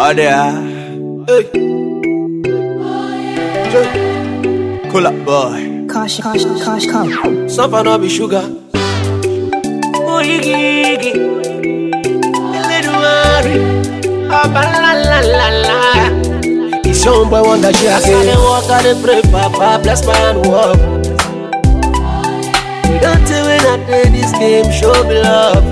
Oh there. Hey. Cool up boy. Caution, come. Suffer no be sugar. Oh, yigi. Little worry. Ah, la la la la. It's your boy wonder she has to walk out the pray, Papa bless my hand walk. We don't tell when I play this game, show me love.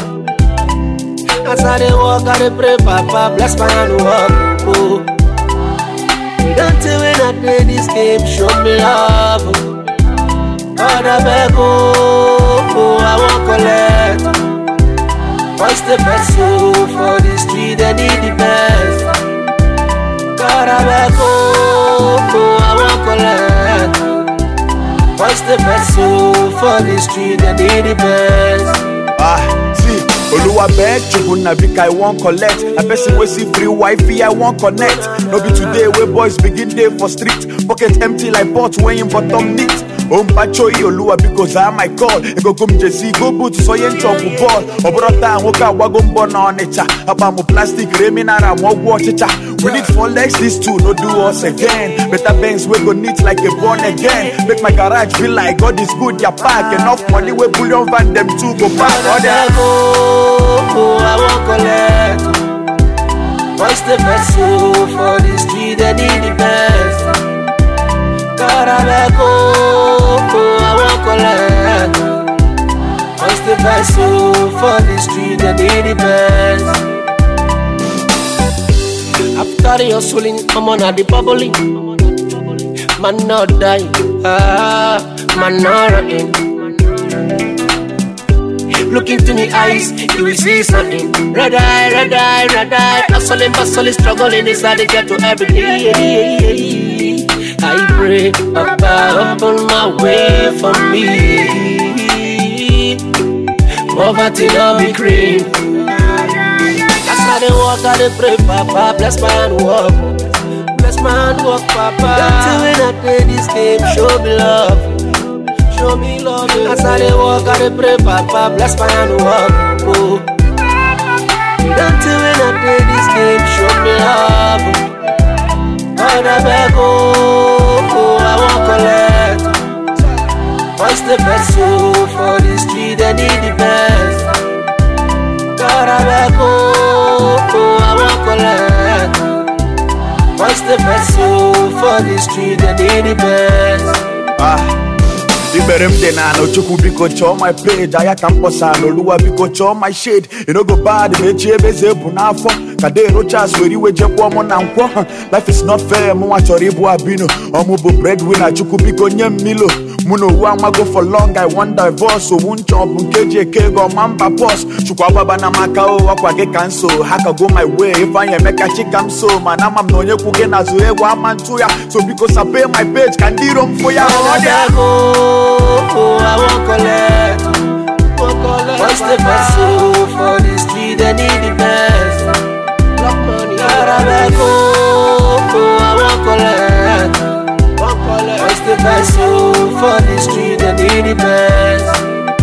As I dey walk, I dey pray, Papa bless my hand walk. Oh. We don't tell when I play this game, show me love. God I beg, oh, I won't collect. What's the best soul for the street? I need the best. God I beg, oh, I won't collect. What's the best soul for the street? I need the best. See, Oluwa beg, Chukuna Vika, I won't collect. A person will see free Wi-Fi, I won't connect. No be today where boys begin day for street. Pocket empty like pot when you bottom neat. Pacho Oluwa because I my call. Ego come Jesse, go boot so yen chop ball. Obrota woka wagom bona on it. Abamu plastic reminara mo watch it. We need 4 legs, these two no do us again. Better banks we go neat like a born again. Make my garage feel like God is good, ya pack. Enough money we bullion van them two go back. Oh, I won't collect. What's the best soul for the street? I need the best. God I beg, oh, I won't collect. What's the best soul for the street? I need the best. After your swelling, I'm on the bubbling. Man not die, man not running. Look into me eyes, you will see something. Red eye. Hustling, struggling inside the ghetto every day. I pray, Papa, open my way for me. Poverty not be cream. As I dey walk, I dey pray, Papa, bless my hand walk. Bless my hand walk, Papa. Don't tell when I play this game, show me love. Show me love. As I dey walk, I dey pray, Papa, bless my hand walk. Oh. Don't tell when I play this game, show me love. God I beg, oh, I won't collect. What's the best soul for the street? I need the best. God I beg, oh, I won't collect. What's the best soul for the street? I need the best. Iberem dena no chuku biko cho my page. Aya camposa no luwa biko cho my shade. You know go bad mechi ebeze bunafo. Kade rocha sweri we jekwa mo na nkwo. Life is not fair, mo wa chori bu abino. Omo bo breadwinner chuku biko nyem milo. Muno wa go for long, I want divorce. So wun chop unkeje go mamba boss. Chukwa baba na makao wakwa ge cancel. Haka go my way if I make a chickam so. Man I'm nonye kuge na zuhe wa mantuya. So because I pay my page can di rom for ya. Oh, I won't collect. What's the best soul for the street? I need the best. Block money. God I beg, oh, I won't collect. What's the best soul for the street? I need the best.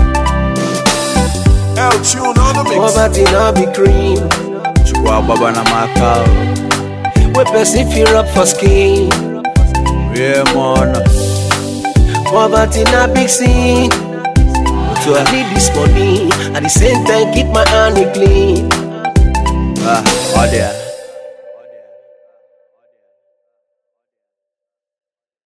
L-Tune on the mix. Poverty not be cream. Chukwa baba na makao. We person fear up for skin. Yeah man. Poverty not big sin. So I need this money. At the same time keep my hand clean. Oh there.